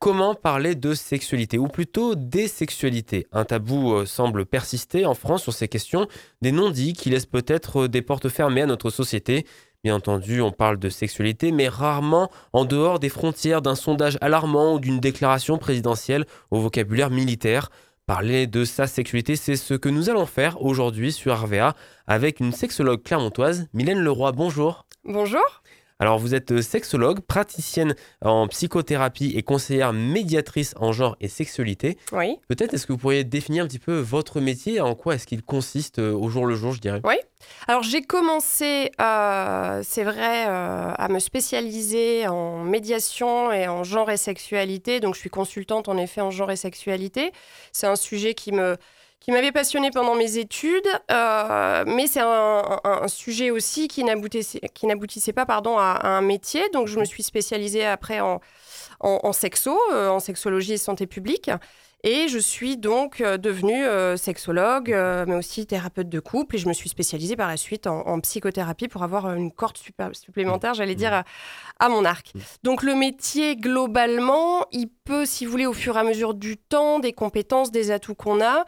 Comment parler de sexualité, ou plutôt des sexualités? Un tabou semble persister en France sur ces questions, des non-dits qui laissent peut-être des portes fermées à notre société. Bien entendu, on parle de sexualité, mais rarement en dehors des frontières d'un sondage alarmant ou d'une déclaration présidentielle au vocabulaire militaire. Parler de sa sexualité, c'est ce que nous allons faire aujourd'hui sur RVA avec une sexologue clermontoise, Mylène Leroy. Bonjour. Bonjour. Alors, vous êtes sexologue, praticienne en psychothérapie et conseillère médiatrice en genre et sexualité. Oui. Peut-être est-ce que vous pourriez définir un petit peu votre métier, en quoi est-ce qu'il consiste au jour le jour, je dirais? Oui. Alors j'ai commencé, c'est vrai, à me spécialiser en médiation et en genre et sexualité. Donc je suis consultante en effet en genre et sexualité. C'est un sujet qui m'avait passionnée pendant mes études, mais c'est un sujet aussi qui n'aboutissait pas à un métier. Donc je me suis spécialisée après en sexo, en sexologie et santé publique. Et je suis donc devenue sexologue, mais aussi thérapeute de couple. Et je me suis spécialisée par la suite en psychothérapie pour avoir une corde supplémentaire, j'allais dire, à mon arc. Donc le métier, globalement, il peut, si vous voulez, au fur et à mesure du temps, des compétences, des atouts qu'on a,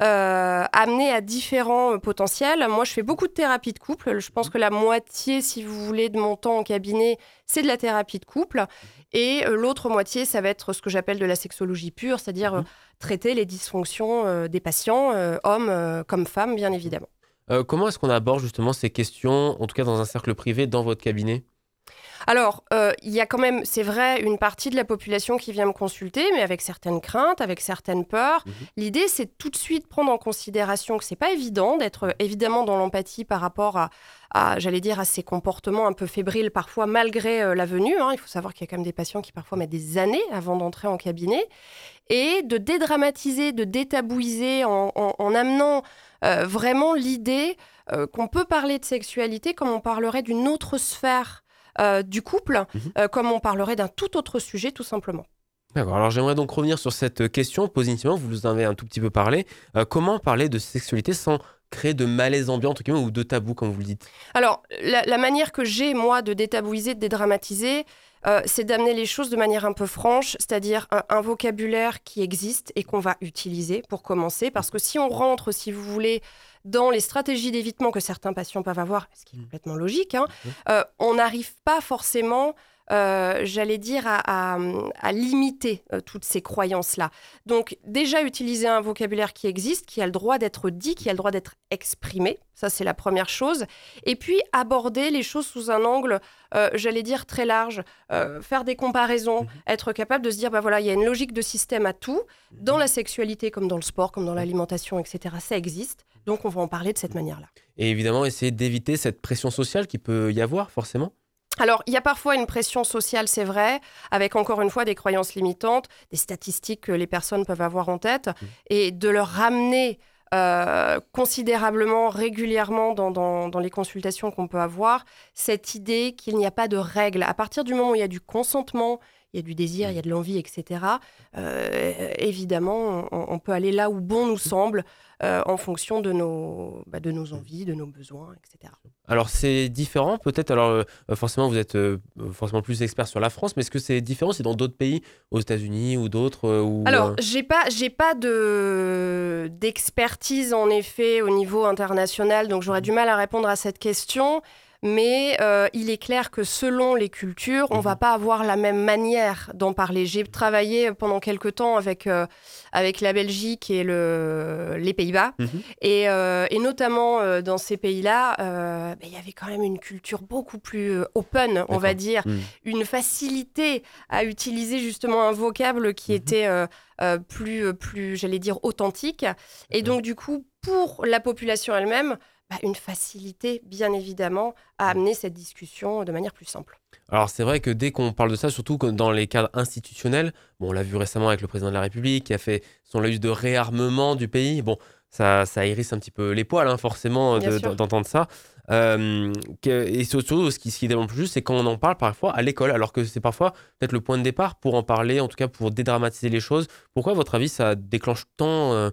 amener à différents potentiels. Moi, je fais beaucoup de thérapie de couple. Je pense que la moitié, si vous voulez, de mon temps en cabinet, c'est de la thérapie de couple. Et l'autre moitié, ça va être ce que j'appelle de la sexologie pure, c'est-à-dire traiter les dysfonctions des patients, hommes comme femmes, bien évidemment. Comment est-ce qu'on aborde justement ces questions, en tout cas dans un cercle privé, dans votre cabinet? Alors, il y a quand même, c'est vrai, une partie de la population qui vient me consulter, mais avec certaines craintes, avec certaines peurs. L'idée, c'est de tout de suite prendre en considération que c'est pas évident d'être évidemment dans l'empathie par rapport j'allais dire, à ces comportements un peu fébriles, parfois malgré la venue. Il faut savoir qu'il y a quand même des patients qui parfois mettent des années avant d'entrer en cabinet. Et de dédramatiser, de détabouiser en amenant vraiment l'idée qu'on peut parler de sexualité comme on parlerait d'une autre sphère du couple, comme on parlerait d'un tout autre sujet, tout simplement. D'accord, alors j'aimerais donc revenir sur cette question positivement, vous nous en avez un tout petit peu parlé. Comment parler de sexualité sans créer de malaise ambiant, entre guillemets, ou de tabou, comme vous le dites? Alors, la manière que j'ai, moi, de détabouiser, de dédramatiser, c'est d'amener les choses de manière un peu franche, c'est-à-dire un vocabulaire qui existe et qu'on va utiliser pour commencer. Parce que si on rentre, si vous voulez, dans les stratégies d'évitement que certains patients peuvent avoir, ce qui est complètement logique, on n'arrive pas forcément, j'allais dire, à limiter toutes ces croyances-là. Donc, déjà, utiliser un vocabulaire qui existe, qui a le droit d'être dit, qui a le droit d'être exprimé. Ça, c'est la première chose. Et puis, aborder les choses sous un angle, j'allais dire, très large. Faire des comparaisons, être capable de se dire, voilà, il y a une logique de système à tout. Dans la sexualité, comme dans le sport, comme dans l'alimentation, etc., ça existe. Donc, on va en parler de cette manière-là. Et évidemment, essayer d'éviter cette pression sociale qui peut y avoir, forcément. Alors, il y a parfois une pression sociale, c'est vrai, avec encore une fois des croyances limitantes, des statistiques que les personnes peuvent avoir en tête, et de leur ramener considérablement, régulièrement dans les consultations qu'on peut avoir, cette idée qu'il n'y a pas de règles. À partir du moment où il y a du consentement, il y a du désir, il y a de l'envie, etc., évidemment, on peut aller là où bon nous semble, en fonction de nos envies, de nos besoins, etc. Alors c'est différent peut-être, alors forcément vous êtes forcément plus expert sur la France, mais est-ce que c'est différent si dans d'autres pays, aux États-Unis ou d'autres Alors, j'ai pas d'expertise en effet au niveau international, donc j'aurais du mal à répondre à cette question. Mais il est clair que selon les cultures, on ne va pas avoir la même manière d'en parler. J'ai travaillé pendant quelque temps avec la Belgique et les Pays-Bas. Et notamment dans ces pays-là, il y avait quand même une culture beaucoup plus open, on va dire. Une facilité à utiliser justement un vocable qui était plus, j'allais dire, authentique. Et donc, du coup, pour la population elle-même, une facilité, bien évidemment, à amener cette discussion de manière plus simple. Alors c'est vrai que dès qu'on parle de ça, surtout dans les cadres institutionnels, bon, on l'a vu récemment avec le président de la République qui a fait son laïus de réarmement du pays, bon, ça hérisse un petit peu les poils, forcément, d'entendre ça. Et surtout, ce qui est tellement plus juste, c'est quand on en parle parfois à l'école, alors que c'est parfois peut-être le point de départ pour en parler, en tout cas pour dédramatiser les choses. Pourquoi, à votre avis, ça déclenche tant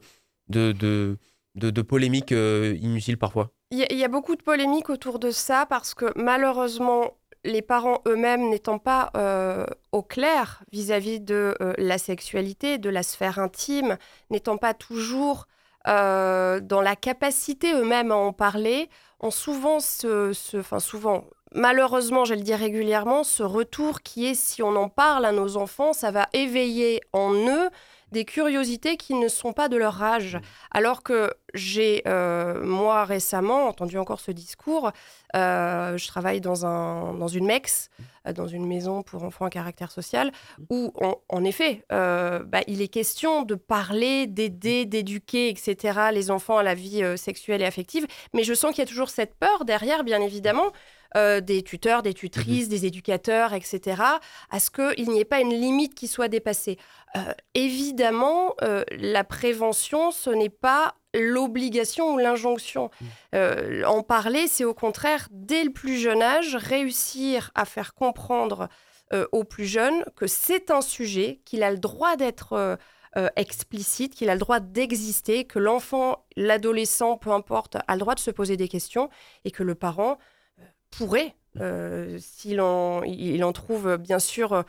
de polémiques inutiles parfois? Il y a beaucoup de polémiques autour de ça parce que malheureusement, les parents eux-mêmes n'étant pas au clair vis-à-vis de la sexualité, de la sphère intime, n'étant pas toujours dans la capacité eux-mêmes à en parler, ont souvent souvent, malheureusement, j'allais dire régulièrement, ce retour qui est, si on en parle à nos enfants, ça va éveiller en eux des curiosités qui ne sont pas de leur âge. Alors que j'ai, moi, récemment, entendu encore ce discours. Je travaille dans une MEX, dans une maison pour enfants à caractère social, où, en effet, il est question de parler, d'aider, d'éduquer, etc., les enfants à la vie sexuelle et affective. Mais je sens qu'il y a toujours cette peur derrière, bien évidemment, des tuteurs, des tutrices, des éducateurs, etc., à ce qu'il n'y ait pas une limite qui soit dépassée. Évidemment, la prévention, ce n'est pas l'obligation ou l'injonction. En parler, c'est au contraire, dès le plus jeune âge, réussir à faire comprendre aux plus jeunes que c'est un sujet, qu'il a le droit d'être explicite, qu'il a le droit d'exister, que l'enfant, l'adolescent, peu importe, a le droit de se poser des questions et que le parent pourrait, s'il en trouve bien sûr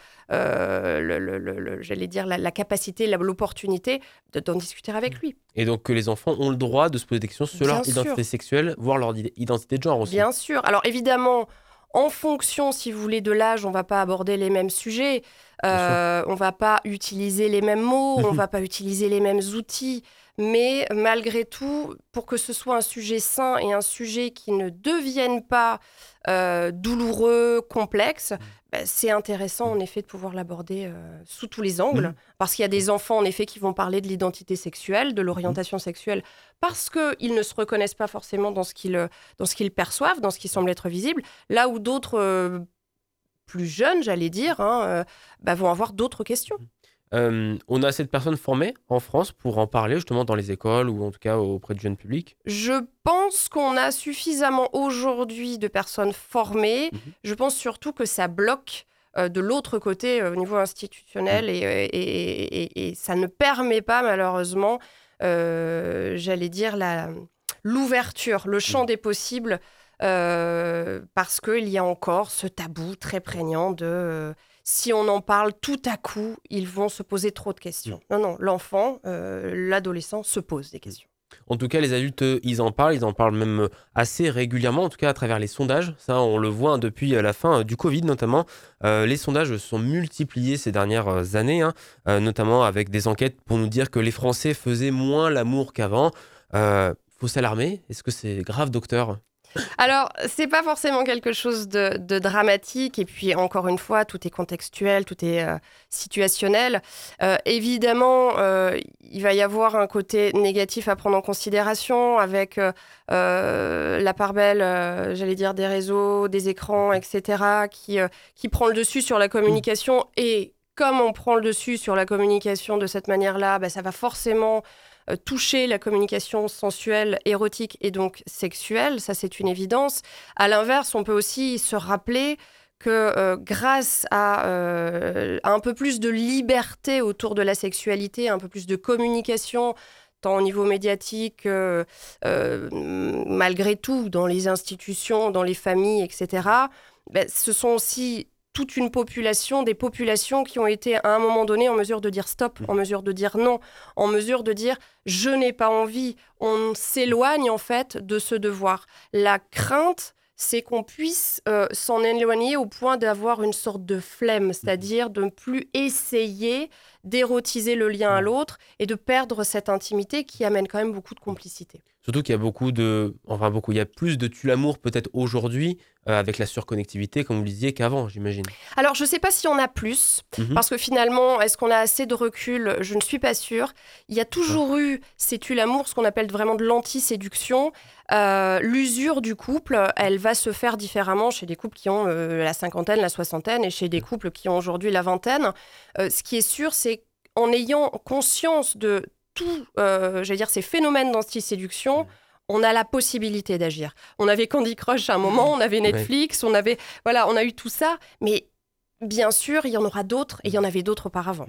j'allais dire la capacité, l'opportunité d'en discuter avec lui. Et donc que les enfants ont le droit de se poser des questions sur leur identité sexuelle, voire leur identité de genre aussi. Bien sûr. Alors évidemment, en fonction, si vous voulez, de l'âge, on ne va pas aborder les mêmes sujets, on ne va pas utiliser les mêmes mots, on ne va pas utiliser les mêmes outils. Mais malgré tout, pour que ce soit un sujet sain et un sujet qui ne devienne pas douloureux, complexe, c'est intéressant en effet de pouvoir l'aborder sous tous les angles. Parce qu'il y a des enfants en effet qui vont parler de l'identité sexuelle, de l'orientation sexuelle, parce qu'ils ne se reconnaissent pas forcément dans ce qu'ils perçoivent, dans ce qui semble être visible. Là où d'autres plus jeunes, j'allais dire, vont avoir d'autres questions. On a assez de personnes formées en France pour en parler justement dans les écoles ou en tout cas auprès du jeune public? Je pense qu'on a suffisamment aujourd'hui de personnes formées. Je pense surtout que ça bloque de l'autre côté au niveau institutionnel et ça ne permet pas malheureusement, j'allais dire, l'ouverture, le champ des possibles parce qu'il y a encore ce tabou très prégnant de... si on en parle tout à coup, ils vont se poser trop de questions. Non, l'enfant, l'adolescent se pose des questions. En tout cas, les adultes, ils en parlent même assez régulièrement, en tout cas à travers les sondages. Ça, on le voit depuis la fin du Covid notamment. Les sondages se sont multipliés ces dernières années, notamment avec des enquêtes pour nous dire que les Français faisaient moins l'amour qu'avant. Faut s'alarmer? Est-ce que c'est grave, docteur? Alors, c'est pas forcément quelque chose de dramatique. Et puis, encore une fois, tout est contextuel, tout est situationnel. Évidemment, il va y avoir un côté négatif à prendre en considération avec la part belle, j'allais dire, des réseaux, des écrans, etc., qui prend le dessus sur la communication. Et comme on prend le dessus sur la communication de cette manière-là, ça va forcément... toucher la communication sensuelle, érotique et donc sexuelle, ça c'est une évidence. À l'inverse, on peut aussi se rappeler que grâce à un peu plus de liberté autour de la sexualité, un peu plus de communication, tant au niveau médiatique, malgré tout, dans les institutions, dans les familles, etc., ce sont aussi... toute une population, des populations qui ont été à un moment donné en mesure de dire stop, en mesure de dire non, en mesure de dire je n'ai pas envie. On s'éloigne en fait de ce devoir. La crainte, c'est qu'on puisse s'en éloigner au point d'avoir une sorte de flemme, c'est-à-dire de ne plus essayer d'érotiser le lien à l'autre et de perdre cette intimité qui amène quand même beaucoup de complicité. Surtout qu'il y a il y a plus de tue-l'amour peut-être aujourd'hui avec la surconnectivité, comme vous le disiez, qu'avant, j'imagine. Alors, je ne sais pas si on a plus, parce que finalement, est-ce qu'on a assez de recul? Je ne suis pas sûre. Il y a toujours eu ces tue-l'amour, ce qu'on appelle vraiment de l'anti-séduction. L'usure du couple, elle va se faire différemment chez des couples qui ont la cinquantaine, la soixantaine, et chez des couples qui ont aujourd'hui la vingtaine. Ce qui est sûr, c'est qu'en ayant conscience de tout, j'allais dire, ces phénomènes d'anti-séduction, on a la possibilité d'agir. On avait Candy Crush à un moment, on avait Netflix, on a eu tout ça, mais bien sûr, il y en aura d'autres et il y en avait d'autres auparavant.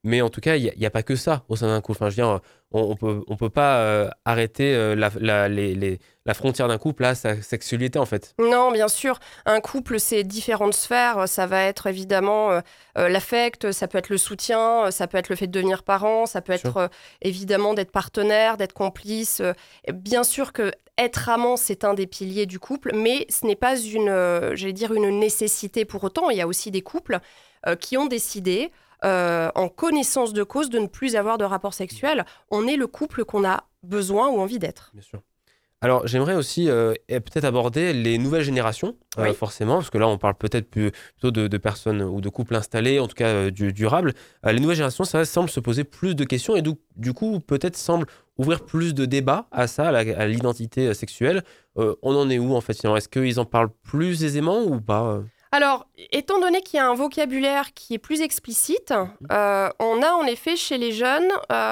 Mais en tout cas, il y a pas que ça au sein d'un couple. Enfin, je veux dire, on peut pas arrêter la frontière d'un couple à sa sexualité, en fait. Non, bien sûr. Un couple, c'est différentes sphères. Ça va être évidemment l'affect, ça peut être le soutien, ça peut être le fait de devenir parent, ça peut Bien sûr. être évidemment d'être partenaire, d'être complice. Bien sûr que être amant, c'est un des piliers du couple, mais ce n'est pas j'allais dire une nécessité pour autant. Il y a aussi des couples qui ont décidé, en connaissance de cause, de ne plus avoir de rapport sexuel. On est le couple qu'on a besoin ou envie d'être. Bien sûr. Alors, j'aimerais aussi et peut-être aborder les nouvelles générations, Oui. forcément, parce que là, on parle peut-être plutôt de personnes ou de couples installés, en tout cas durables. Les nouvelles générations, ça semble se poser plus de questions et du coup, peut-être semble ouvrir plus de débats à ça, à l'identité sexuelle. On en est où, en fait, finalement? Est-ce qu'ils en parlent plus aisément ou pas? Alors, étant donné qu'il y a un vocabulaire qui est plus explicite, on a en effet chez les jeunes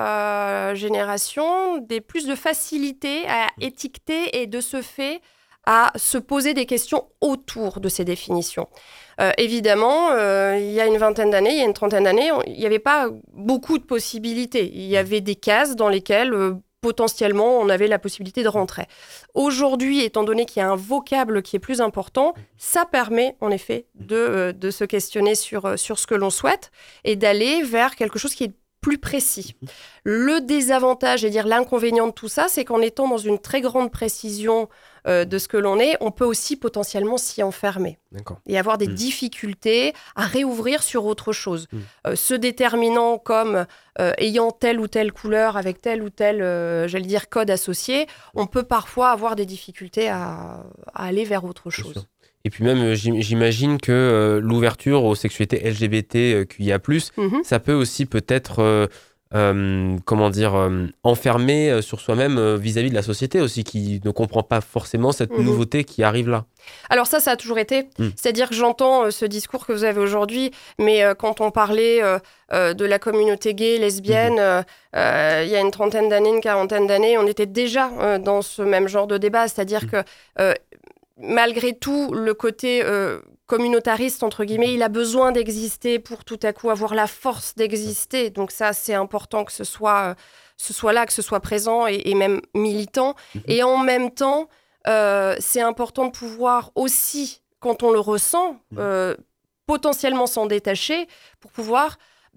générations plus de facilité à étiqueter et de ce fait à se poser des questions autour de ces définitions. Évidemment, il y a une vingtaine d'années, il y a une trentaine d'années, il n'y avait pas beaucoup de possibilités. Il y avait des cases dans lesquelles potentiellement on avait la possibilité de rentrer. Aujourd'hui, étant donné qu'il y a un vocable qui est plus important, ça permet en effet de se questionner sur ce que l'on souhaite et d'aller vers quelque chose qui est plus précis. Le désavantage, et dire l'inconvénient de tout ça, c'est qu'en étant dans une très grande précision de ce que l'on est, on peut aussi potentiellement s'y enfermer. D'accord. Et avoir des difficultés à réouvrir sur autre chose. Se déterminant comme ayant telle ou telle couleur avec tel ou tel, j'allais dire, code associé, on peut parfois avoir des difficultés à aller vers autre Bien chose. sûr. Et puis même, j'imagine que l'ouverture aux sexualités LGBTQIA+, ça peut aussi peut-être, comment dire, enfermer sur soi-même vis-à-vis de la société aussi, qui ne comprend pas forcément cette nouveauté qui arrive là. Alors ça a toujours été. C'est-à-dire que j'entends ce discours que vous avez aujourd'hui, mais quand on parlait de la communauté gay, lesbienne, il y a une trentaine d'années, une quarantaine d'années, on était déjà dans ce même genre de débat. C'est-à-dire que malgré tout, le côté communautariste, entre guillemets, il a besoin d'exister pour tout à coup avoir la force d'exister. Donc ça, c'est important que ce soit là, que ce soit présent et même militant. Et en même temps, c'est important de pouvoir aussi, quand on le ressent, potentiellement s'en détacher pour pouvoir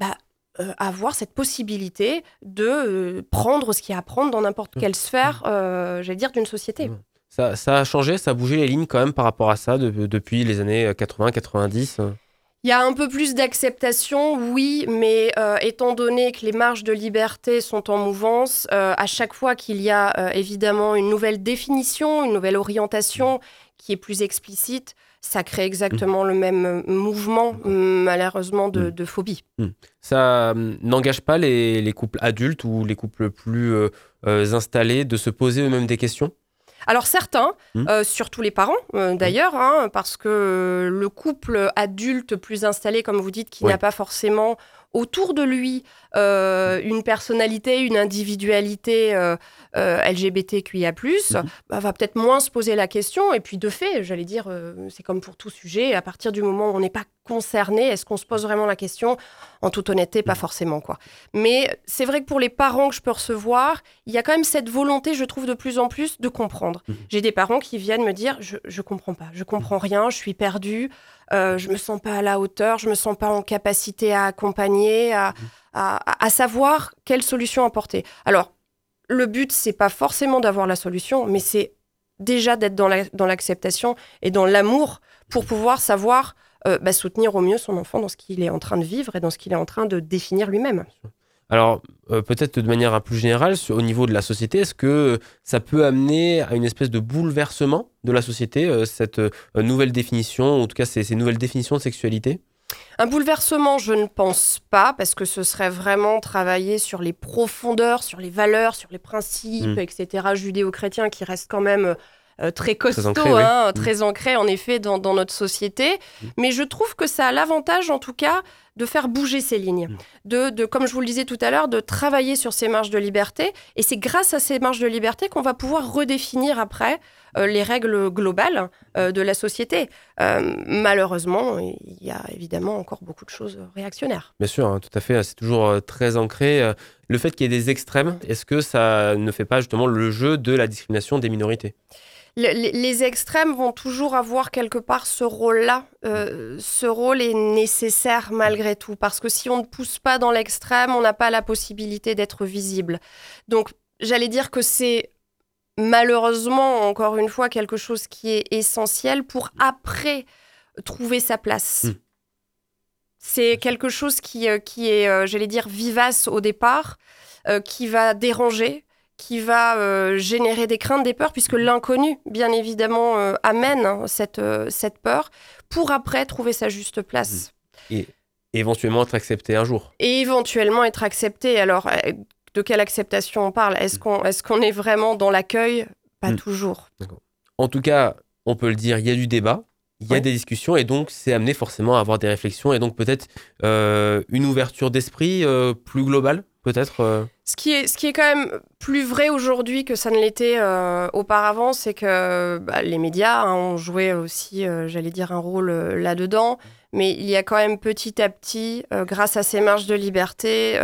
avoir cette possibilité de prendre ce qu'il y a à prendre dans n'importe quelle sphère, j'allais dire, d'une société. Ça a changé, ça a bougé les lignes quand même par rapport à ça depuis les années 80-90. Il y a un peu plus d'acceptation, oui, mais étant donné que les marges de liberté sont en mouvance, à chaque fois qu'il y a évidemment une nouvelle définition, une nouvelle orientation qui est plus explicite, ça crée exactement le même mouvement, malheureusement, de phobie. Ça n'engage pas les couples adultes ou les couples plus installés de se poser eux-mêmes des questions? Alors certains, surtout les parents d'ailleurs, parce que le couple adulte plus installé, comme vous dites, qui n'a pas forcément autour de lui une personnalité, une individualité LGBTQIA+, va peut-être moins se poser la question. Et puis de fait, j'allais dire, c'est comme pour tout sujet, à partir du moment où on n'est pas concerné, est-ce qu'on se pose vraiment la question? En toute honnêteté, pas forcément, quoi. Mais c'est vrai que pour les parents que je peux recevoir, il y a quand même cette volonté, je trouve, de plus en plus de comprendre. J'ai des parents qui viennent me dire, je comprends pas, je comprends rien, je suis perdue, je me sens pas à la hauteur, je me sens pas en capacité à accompagner, à savoir quelle solution apporter. Alors, le but, c'est pas forcément d'avoir la solution, mais c'est déjà d'être dans l'acceptation et dans l'amour pour pouvoir savoir soutenir au mieux son enfant dans ce qu'il est en train de vivre et dans ce qu'il est en train de définir lui-même. Alors, peut-être de manière plus générale, au niveau de la société, est-ce que ça peut amener à une espèce de bouleversement de la société, cette nouvelle définition, en tout cas ces nouvelles définitions de sexualité? Un bouleversement, je ne pense pas, parce que ce serait vraiment travailler sur les profondeurs, sur les valeurs, sur les principes, etc., judéo-chrétiens, qui restent quand même très costauds, très ancrés en effet dans notre société. Mais je trouve que ça a l'avantage, en tout cas, de faire bouger ces lignes, comme je vous le disais tout à l'heure, de travailler sur ces marges de liberté. Et c'est grâce à ces marges de liberté qu'on va pouvoir redéfinir après les règles globales de la société. Malheureusement, il y a évidemment encore beaucoup de choses réactionnaires. Bien sûr, hein, tout à fait. C'est toujours très ancré. Le fait qu'il y ait des extrêmes, est-ce que ça ne fait pas justement le jeu de la discrimination des minorités ? Les extrêmes vont toujours avoir quelque part ce rôle-là. Ce rôle est nécessaire malgré tout, parce que si on ne pousse pas dans l'extrême, on n'a pas la possibilité d'être visible. Donc, j'allais dire que c'est malheureusement, encore une fois, quelque chose qui est essentiel pour après trouver sa place. C'est quelque chose qui est, j'allais dire, vivace au départ, qui va déranger, qui va générer des craintes, des peurs, puisque l'inconnu, bien évidemment, amène cette peur, pour après trouver sa juste place. Et éventuellement être accepté un jour. Et éventuellement être accepté. Alors, de quelle acceptation on parle ? Est-ce qu'on est vraiment dans l'accueil ? Pas toujours. D'accord. En tout cas, on peut le dire, il y a du débat, il y a des discussions, et donc c'est amené forcément à avoir des réflexions, et donc peut-être une ouverture d'esprit plus globale, peut-être Ce qui est quand même plus vrai aujourd'hui que ça ne l'était auparavant, c'est que les médias ont joué aussi, j'allais dire, un rôle là-dedans. Mais il y a quand même petit à petit, grâce à ces marges de liberté,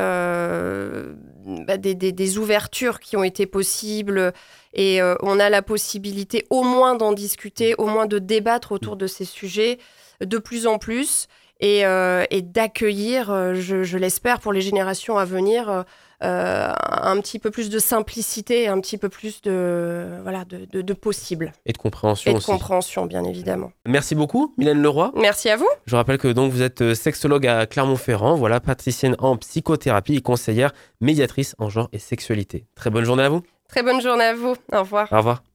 des ouvertures qui ont été possibles. Et on a la possibilité au moins d'en discuter, au moins de débattre autour de ces sujets de plus en plus. Et d'accueillir, je l'espère, pour les générations à venir, un petit peu plus de simplicité, un petit peu plus de possible. Et de compréhension aussi. Et de compréhension, bien évidemment. Merci beaucoup, Mylène Leroy. Merci à vous. Je rappelle que donc, vous êtes sexologue à Clermont-Ferrand, voilà, praticienne en psychothérapie et conseillère médiatrice en genre et sexualité. Très bonne journée à vous. Très bonne journée à vous. Au revoir. Au revoir.